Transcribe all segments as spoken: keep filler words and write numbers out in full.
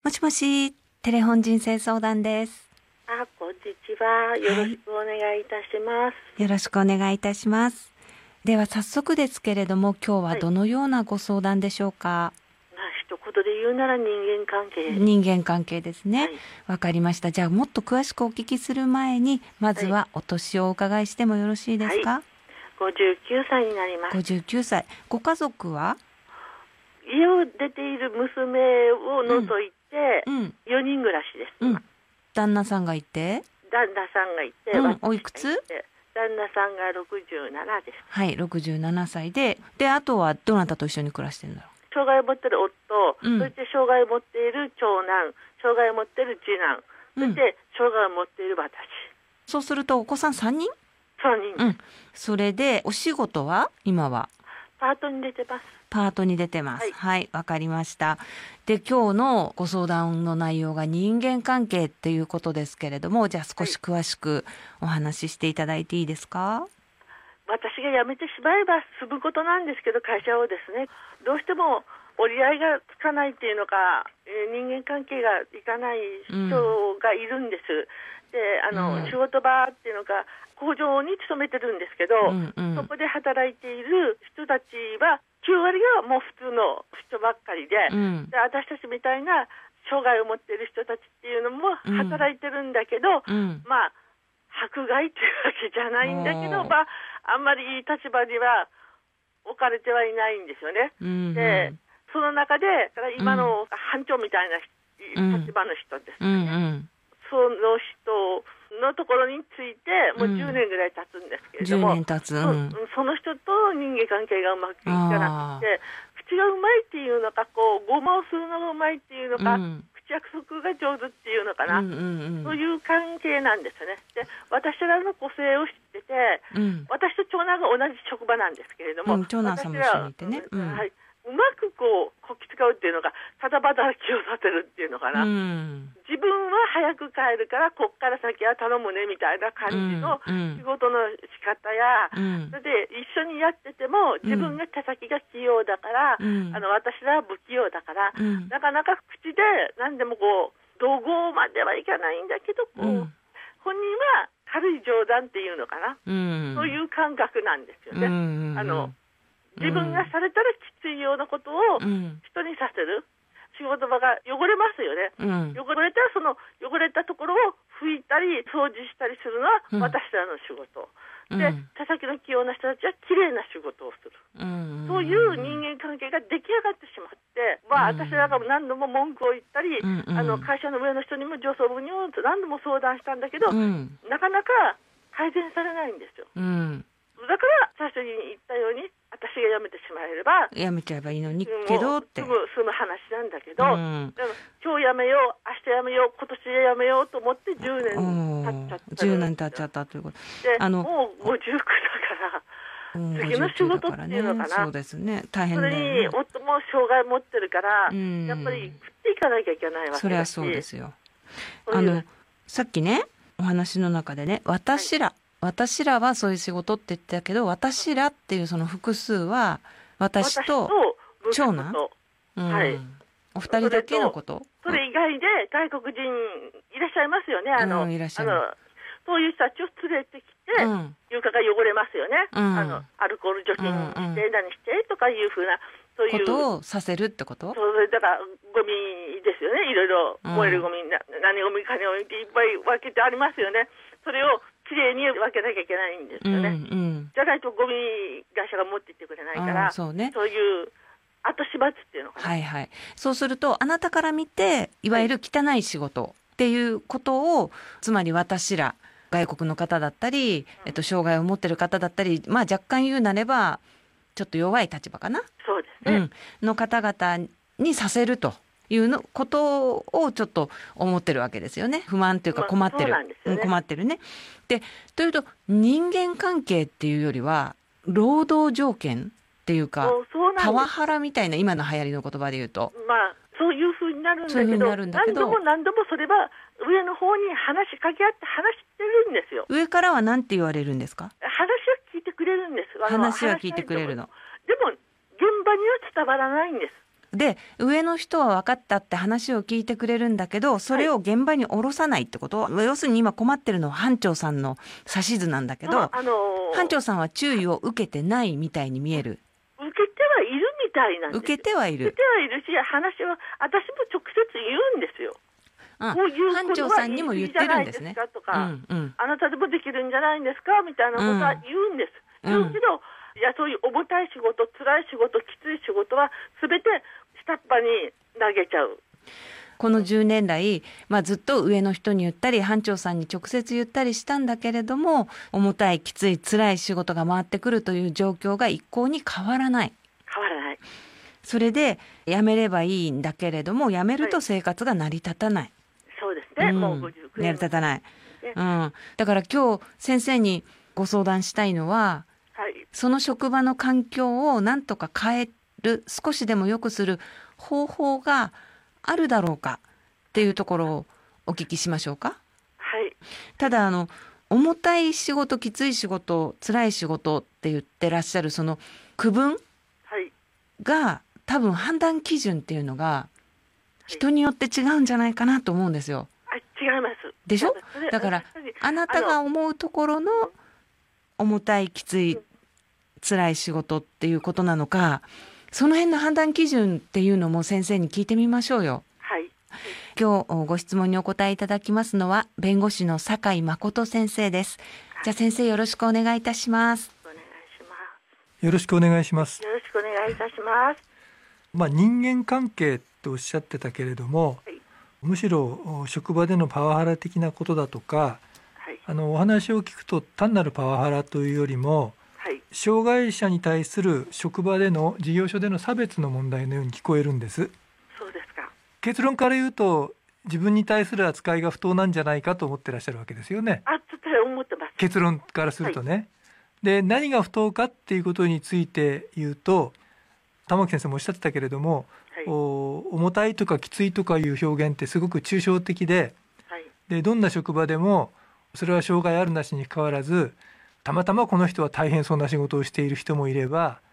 もしもし、テレフォン人生相談です。 あ、こんにちは。よろしくお願いいたします。はい、よろしくお願いいたします。では早速ですけれども、今日はどのようなご相談でしょうか？ はい、まあ、一言で言うなら人間関係。 人間関係ですね。わ、はい、かりました。じゃあもっと詳しくお聞きする前に、まずはお年をお伺いしてもよろしいですか？はい、 ごじゅうきゅうさいになります。 ごじゅうきゅうさい。ご家族は？ 家を出ている娘を除いて、うん、よにん暮らしです、 うん。旦那さんがいて、 旦那さんがいて、 うん、おいくつ？ 旦那さんがろくじゅうななです。 はい、ろくじゅうななさいで、で、あとはどなたと一緒に暮らしてるんだろう？ 障害を持っている夫、 うん、 そして障害を持っている長男、障害を持っている次男、そして障害を持っている私。 そうするとお子さんさんにん？ さんにん。 うん。それでお仕事は今は？ パートに出てます。 パートに出てます。はい、わ、はい、かりました。で、今日のご相談の内容が人間関係っていうことですけれども、じゃあ少し詳しくお話ししていただいていいですか？ 私が辞めてしまえば済むことなんですけど、会社をですね、どうしても折り合いがつかないっていうのか、えー、人間関係がいかない人がいるんです。うん、で、あの、うん、仕事場っていうのが工場に勤めてるんですけど、うんうん、そこで働いている人たちはきゅうわりがもう普通の人ばっかりで、うん、で私たちみたいな障害を持っている人たちっていうのも働いてるんだけど、うん、まあ迫害っていうわけじゃないんだけど、まああんまりいい立場には置かれてはいないんですよね。うんうん、で、その中で今の班長みたいな立場の人ですね。うんうん、その人のところについてもうじゅうねんぐらい経つんですけれども、 うん、じゅうねん経つ、うん、 そ, その人と人間関係がうまくいかなくて、口がうまいっていうのか、こうごまをするのがうまいっていうのか、うん、口約束が上手っていうのかな、うんうんうん、そういう関係なんですね。で、私らの個性を知ってて、うん、私と長男が同じ職場なんですけれども、 うん、長男さんも一緒にいてね、 うん、はい、うまくこうこき使うっていうのが、ただ働きをさせるっていうのかな、うん、自分は早く帰るからこっから先は頼むねみたいな感じの仕事の仕方や、うんうん、それで一緒にやってても自分が手先が器用だから、うん、あの私らは不器用だから、うん、なかなか口で何でもこう怒号まではいかないんだけど、こう、うん、本人は軽い冗談っていうのかな、うん、そういう感覚なんですよね。うんうんうん、あの自分がされたらきついようなことを人にさせる、仕事場が汚れますよね、うん、汚れたらその汚れたところを拭いたり掃除したりするのは私らの仕事、うん、で、手先の器用な人たちはきれいな仕事をする、うん、そういう人間関係が出来上がってしまって、まあ、私らが何度も文句を言ったり、うん、あの会社の上の人にも上層部にも何度も相談したんだけど、うん、なかなか改善されないんですよ、うん、だから最初に言ったように私が辞めてしまえれば辞めちゃえばいいのにけどってすぐ済む話なんだけど、うん、でも今日辞めよう、明日辞めよう、今年で辞めようと思ってじゅうねん経っちゃったじゅうねん経っちゃったということで、あのもうごじゅうきゅうだから、うん、次の仕事っていうのかな、 ね、そうですね、大変だよね。 それに夫も障害持ってるから、うん、やっぱり食っていかなきゃいけないわけだし。 それはそうですよ。あのさっきねお話の中でね、私ら、はい、私らはそういう仕事って言ってたけど、私らっていうその複数は私と長男、うん、はい、お二人だけのこと。 それ以外で外国人いらっしゃいますよね。あの、うん、いらっしゃる。あのそういう人たちを連れてきて、うん、床が汚れますよね、うん、あのアルコール除菌して何してとかいうふうな、そういうことをさせるってこと。 それだからゴミですよね、いろいろ燃えるゴミ、うん、何ゴミかにゴミっていっぱい分けてありますよね。それをきれいに分けなきゃいけないんですよね、うんうん、じゃないとゴミ会社が持って行ってくれないから、そうね、そういう後始末っていうのかな、 はいはい、そうするとあなたから見ていわゆる汚い仕事っていうことを、はい、つまり私ら外国の方だったり、えっと、障害を持ってる方だったり、まあ、若干言うなればちょっと弱い立場かな、 そうですね、 うん、の方々にさせるというのことをちょっと思ってるわけですよね。不満というか困ってる、まあそうなんですよね、困ってるね。で、というと人間関係っていうよりは労働条件っていうか、パワハラみたいな、今の流行りの言葉で言うと、 まあそういうふうになるんだけど、何度も何度もそれは上の方に話しかけ合って話してるんですよ。 上からは何て言われるんですか？ 話は聞いてくれるんです。 話は聞いてくれるの。 でも現場には伝わらないんです。 で上の人は分かったって話を聞いてくれるんだけど、それを現場に下ろさないってこと、はい、要するに今困ってるのは班長さんの指図なんだけど、あ、あのー、班長さんは注意を受けてないみたいに見える。 受けてはいるみたいなんです。 受けてはいる。 受けてはいるし、話は私も直接言うんですよ。 うん、こういう班長さんにも言ってるんですね。 とか、うんうん、あなたでもできるんじゃないんですかみたいなことは言うんです。うん、言うけど、いや、そういう重たい仕事、辛い仕事、きつい仕事は全て下っ端に投げちゃう。 このじゅうねん来、まあ、ずっと上の人に言ったり班長さんに直接言ったりしたんだけれども、重たいきつい辛い仕事が回ってくるという状況が一向に変わらない。 変わらない。 それで辞めればいいんだけれども、辞めると生活が成り立たない。はい、 そうですね、うん、もうごじゅうきゅうねん成り立たない、うん、だから今日先生にご相談したいのは、はい、その職場の環境をなんとか変える、少しでも良くする方法があるだろうかっていうところをお聞きしましょうか。 はい、 ただあの重たい仕事、きつい仕事、辛い仕事って言ってらっしゃるその区分が、多分判断基準っていうのが人によって違うんじゃないかなと思うんですよ。 あ、違います。 でしょ。だからあなたが思うところの重たいきつい辛い仕事っていうことなのか、その辺の判断基準っていうのも先生に聞いてみましょうよ。 はい、 今日ご質問にお答えいただきますのは弁護士の酒井誠先生です。はい、じゃあ先生よろしくお願いいたします。 お願いします。 よろしくお願いします。 よろしくお願いいたします。 まあ、人間関係っておっしゃってたけれども、はい、むしろ職場でのパワハラ的なことだとか、はい、あのお話を聞くと単なるパワハラというよりも、はい、障害者に対する職場での事業所での差別の問題のように聞こえるんです。 そうですか。 結論から言うと自分に対する扱いが不当なんじゃないかと思ってらっしゃるわけですよね。 あ、ちょっと思ってます。 結論からするとね、はい、で何が不当かっていうことについて言うと、玉木先生もおっしゃってたけれども、はい、重たいとかきついとかいう表現ってすごく抽象的で、はい、でどんな職場でもそれは障害あるなしに関わらず、たまたまこの人は大変そうな仕事をしている人もいれば、はい、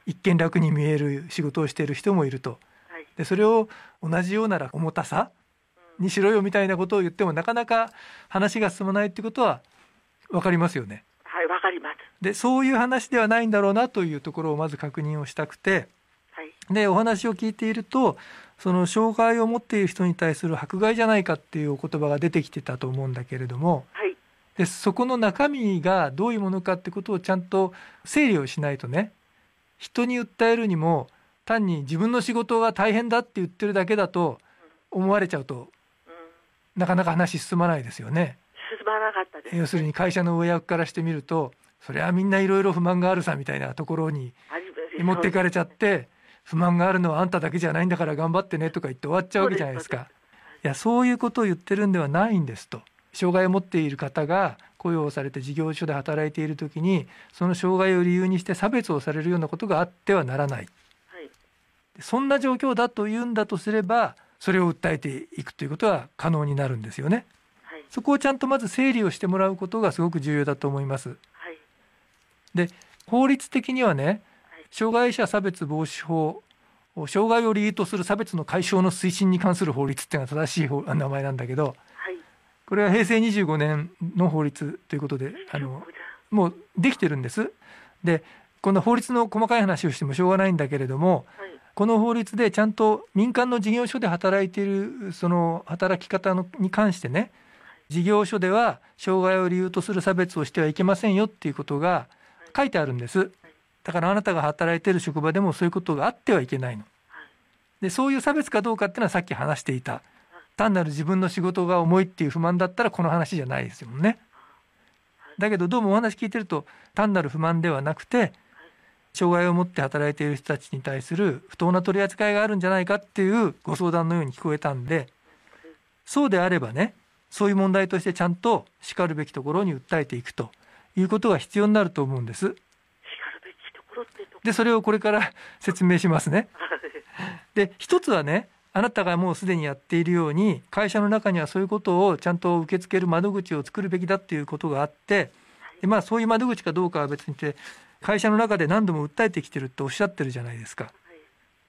一見楽に見える仕事をしている人もいると、はい、でそれを同じようなら重たさにしろよみたいなことを言ってもなかなか話が進まないってことは分かりますよね。 はい、分かります。 でそういう話ではないんだろうなというところをまず確認をしたくて、でお話を聞いていると、その障害を持っている人に対する迫害じゃないかっていうお言葉が出てきてたと思うんだけれども、はい、でそこの中身がどういうものかってことをちゃんと整理をしないとね、人に訴えるにも単に自分の仕事が大変だって言ってるだけだと思われちゃうと、うんうん、なかなか話進まないですよね。 進まなかったです、ね、 要するに会社の上役からしてみると、それはみんないろいろ不満があるさみたいなところに持ってかれちゃって、不満があるのはあんただけじゃないんだから頑張ってねとか言って終わっちゃうわけじゃないですか。いや、そういうことを言ってるんではないんですと。障害を持っている方が雇用されて事業所で働いているときに、その障害を理由にして差別をされるようなことがあってはならない、はい、そんな状況だというんだとすれば、それを訴えていくということは可能になるんですよね。はい、そこをちゃんとまず整理をしてもらうことがすごく重要だと思います。はい、で法律的にはね、障害者差別防止法、障害を理由とする差別の解消の推進に関する法律っていうのが正しい名前なんだけど、はい、これはへいせいにじゅうごねんの法律ということで、あのもうできてるんです。でこの法律の細かい話をしてもしょうがないんだけれども、はい、この法律でちゃんと民間の事業所で働いているその働き方のに関してね、事業所では障害を理由とする差別をしてはいけませんよっていうことが書いてあるんです。だからあなたが働いている職場でもそういうことがあってはいけないの。でそういう差別かどうかっていうのはさっき話していた、単なる自分の仕事が重いっていう不満だったらこの話じゃないですよね。だけどどうもお話聞いてると、単なる不満ではなくて、障害を持って働いている人たちに対する不当な取り扱いがあるんじゃないかっていうご相談のように聞こえたんで、そうであればね、そういう問題としてちゃんとしかるべきところに訴えていくということが必要になると思うんです。でそれをこれから説明しますね。で一つはね、あなたがもうすでにやっているように、会社の中にはそういうことをちゃんと受け付ける窓口を作るべきだっていうことがあって、で、まあ、そういう窓口かどうかは別にして、会社の中で何度も訴えてきてるとおっしゃってるじゃないですか。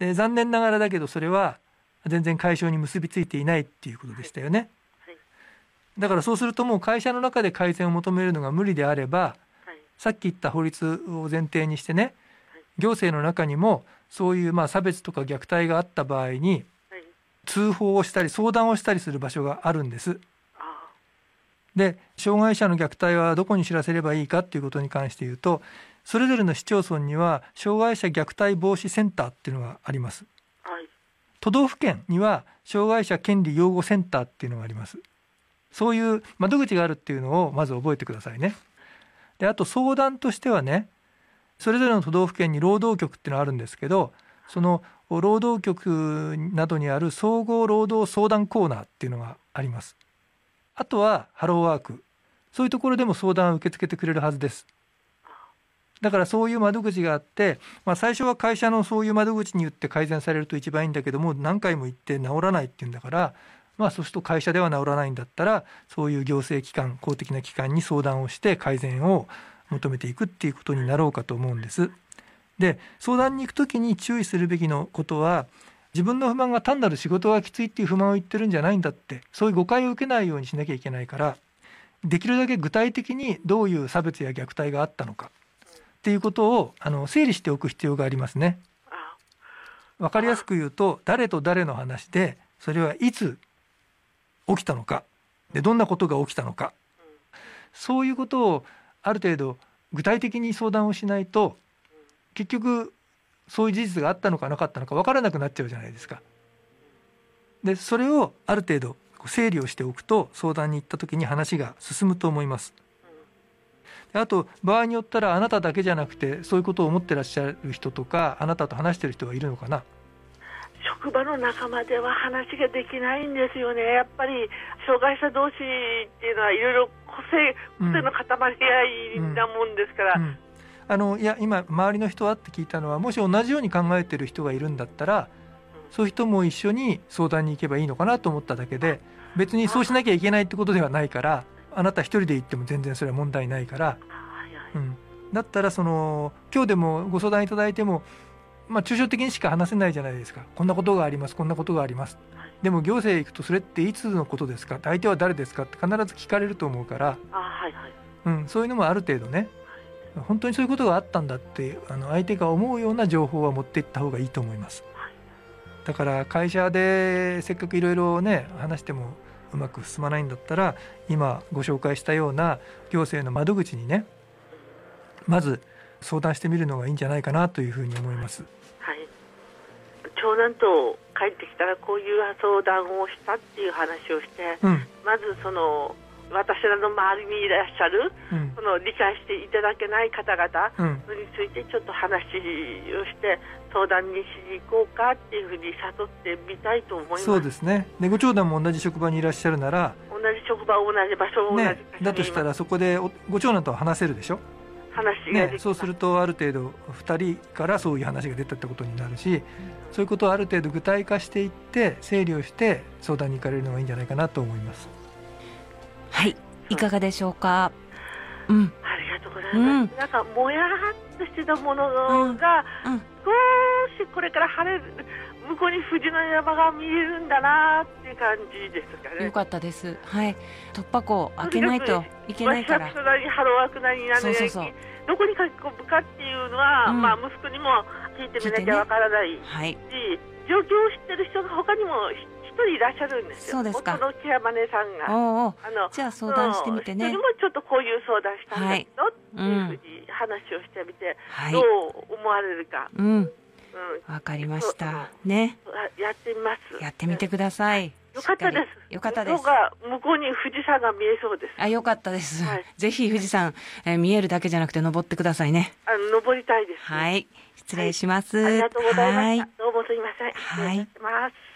で残念ながらだけどそれは全然解消に結びついていないっていうことでしたよね、はいはい、だからそうするともう会社の中で改善を求めるのが無理であれば、はい、さっき言った法律を前提にしてね、はい、行政の中にもそういうまあ差別とか虐待があった場合に通報をしたり相談をしたりする場所があるんです。で障害者の虐待はどこに知らせればいいかっていうことに関して言うと、それぞれの市町村には障害者虐待防止センターっていうのがあります、はい、都道府県には障害者権利擁護センターっていうのがあります。そういう窓口があるっていうのをまず覚えてくださいね。であと相談としてはね、それぞれの都道府県に労働局っていうのがあるんですけど、その労働局などにある総合労働相談コーナーっていうのがあります。あとはハローワーク、そういうところでも相談を受け付けてくれるはずです。だからそういう窓口があって、まあ、最初は会社のそういう窓口に言って改善されると一番いいんだけども、何回も言って治らないっていうんだから、まあ、そうすると会社では治らないんだったらそういう行政機関、公的な機関に相談をして改善を求めていくっていうことになろうかと思うんです。で相談に行くときに注意するべきのことは、自分の不満が単なる仕事がきついっていう不満を言ってるんじゃないんだって、そういう誤解を受けないようにしなきゃいけないから、できるだけ具体的にどういう差別や虐待があったのかっていうことをあの整理しておく必要がありますね。わかりやすく言うと、誰と誰の話でそれはいつ起きたのか、でどんなことが起きたのか、そういうことをある程度具体的に相談をしないと、結局そういう事実があったのかなかったのか分からなくなっちゃうじゃないですか。でそれをある程度整理をしておくと、相談に行った時に話が進むと思います。であと場合によったら、あなただけじゃなくてそういうことを思ってらっしゃる人とか、あなたと話してる人がいるのかな。 職場の仲間では話ができないんですよね。やっぱり障害者同士っていうのはいろいろ個性、個性の塊合いなもんですから、うんうんうんあのいや今周りの人はって聞いたのは、もし同じように考えてる人がいるんだったら、そういう人も一緒に相談に行けばいいのかなと思っただけで、別にそうしなきゃいけないってことではないから、あなた一人で行っても全然それは問題ないから、うん、だったらその今日でもご相談いただいても、まあ、抽象的にしか話せないじゃないですか。こんなことがあります、こんなことがあります。でも行政行くと、それっていつのことですか、相手は誰ですかって必ず聞かれると思うから、あ、はいはい、うん、そういうのもある程度ね、本当にそういうことがあったんだってあの相手が思うような情報は持っていった方がいいと思います。だから会社でせっかくいろいろね話してもうまく進まないんだったら、今ご紹介したような行政の窓口にね、まず相談してみるのがいいんじゃないかなというふうに思います。 はい、長男と帰ってきたらこういう相談をしたっていう話をして、うん、まずその私らの周りにいらっしゃる、うん、その理解していただけない方々についてちょっと話をして相談にしに行こうかっていうふうに誘ってみたいと思います。 そうですね。でご長男も同じ職場にいらっしゃるなら、 同じ職場同じ場所同じ場所に、ね、 だとしたらそこでご長男と話せるでしょ。 話ができ、 ね、そうするとある程度ふたりからそういう話が出たってことになるし、うん、そういうことをある程度具体化していって整理をして相談に行かれるのがいいんじゃないかなと思います。 はい、いかがでしょうか。うん、 ありがとうございます、うん、なんかもやっとしてたものが、うんうん、少しこれから晴れる、向こうに富士の山が見えるんだなっていう感じですかね。 よかったです。はい、突破口開けないといけないから、 ワシャツなりハローワークなりなんで、どこに書き込むかっていうのは、うん、まあ息子にも聞いてみなきゃわからないし、ね、はい、状況を知ってる人が他にも一人いらっしゃるんですよ。 そうですか。 夫のケアマネさんが。 おうおう、あのじゃあ相談してみてね。 一人もちょっとこういう相談したんだけど、はい、っていうふうに話をしてみて、はい、どう思われるか。うん。 わ、うん、かりましたね。 やってみます。 やってみてください。 よかったです。 よかったです。 向こうが向こうに富士山が見えそうです。 あ、よかったです。はい、ぜひ富士山、えー、見えるだけじゃなくて登ってくださいね。 あの登りたいです、ね。 はい。失礼します。はい、ありがとうございました。どうもすいません。 はい。 失礼します。